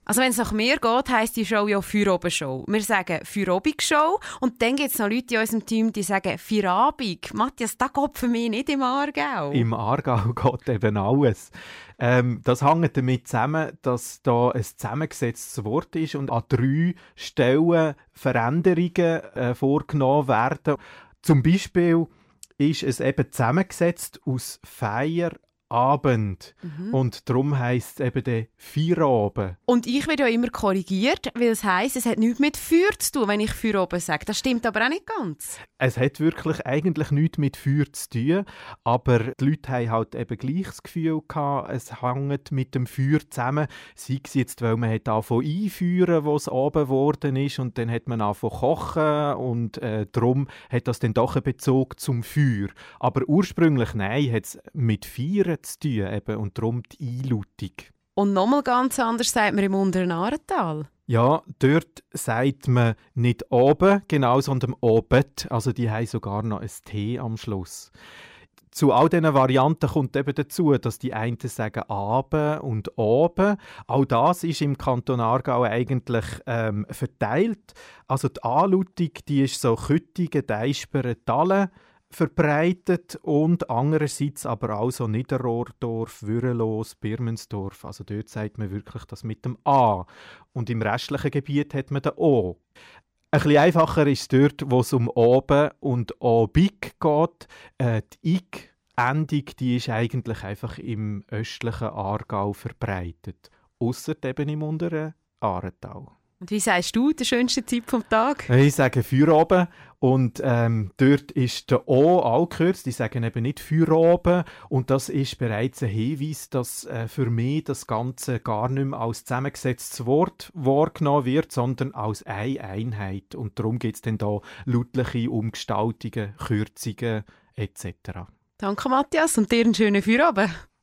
Also wenn es nach mir geht, heisst die Show ja Feierabend-Show. Wir sagen Feierabend-Show und dann gibt es noch Leute in unserem Team, die sagen Feierabend. Matthias, das geht für mich nicht im Aargau. Im Aargau geht eben alles. Das hängt damit zusammen, dass da ein zusammengesetztes Wort ist und an 3 Stellen Veränderungen vorgenommen werden. Zum Beispiel ist es eben zusammengesetzt aus Feierabend. Und darum heisst es eben der Feierabend. Und ich werde ja immer korrigiert, weil es heisst, es hat nichts mit Feuer zu tun, wenn ich Feierabend sage. Das stimmt aber auch nicht ganz. Es hat wirklich eigentlich nichts mit Feuer zu tun, aber die Leute haben halt eben gleich das Gefühl gehabt, es hängt mit dem Feuer zusammen. Sei es jetzt, weil man angefangen einfeuern, wo es Abend geworden ist, und dann hat man angefangen kochen und darum hat das dann doch einen Bezug zum Feuer. Aber ursprünglich, nein, hat es mit Feiern zu tun eben, und darum die Einlautung. Und nochmal ganz anders sagt man im unteren Aaretal. Ja, dort sagt man nicht oben, genau, sondern obet. Also die haben sogar noch ein T am Schluss. Zu all diesen Varianten kommt eben dazu, dass die einen sagen «abe» und «oben». Auch das ist im Kanton Aargau eigentlich verteilt. Also die Anlautung, die ist so Küttingen, Deisperen, Thallen verbreitet und andererseits aber auch so Niederrohrdorf, Würelos, Birmensdorf. Also dort sagt man wirklich das mit dem A. Und im restlichen Gebiet hat man den O. Ein bisschen einfacher ist es dort, wo es um Oben und Obig geht. Die Ik-Endung, die ist eigentlich einfach im östlichen Aargau verbreitet. Ausser eben im unteren Aaretal. Und wie sagst du, der schönste Zeit vom Tag? Ich sage Feierabend und dort ist der O auch gekürzt. Die sagen eben nicht Feierabend und das ist bereits ein Hinweis, dass für mich das Ganze gar nicht mehr als zusammengesetztes Wort wahrgenommen wird, sondern als eine Einheit. Und darum gibt es dann da lautliche Umgestaltungen, Kürzungen etc. Danke Matthias und dir einen schönen Feierabend.